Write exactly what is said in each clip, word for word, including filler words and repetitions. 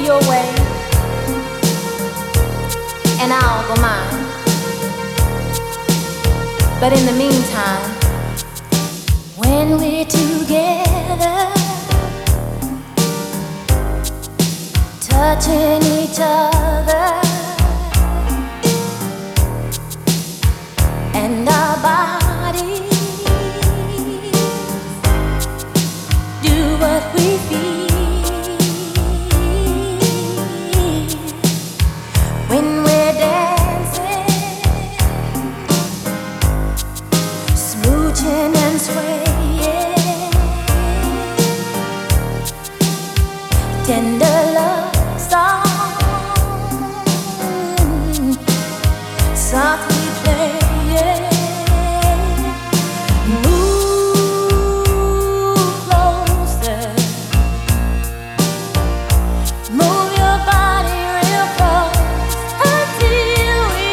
your way, and I'll go mine. But in the meantime, when we're together, touching each other, and our bodies do what we feel. When we're dancing, smooching and swaying, tender love song, softly playing. Move closer, move your body real close until we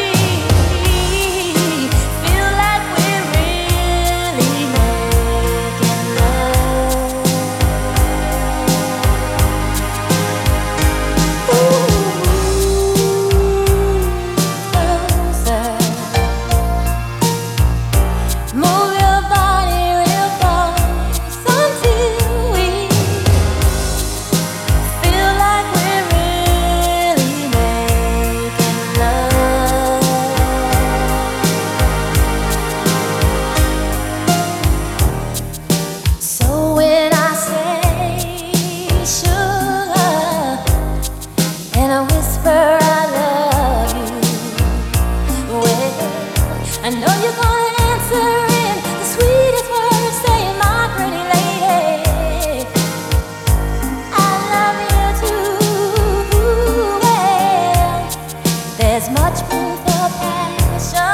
feel like we're really making love. Ooh, closer, move your body real close until we feel like we're really making love. So when I say sugar and I whisper I love you, well, I know you're gonna answer in the sweetest words, saying, my pretty lady, I love you too. Well, there's much room for passion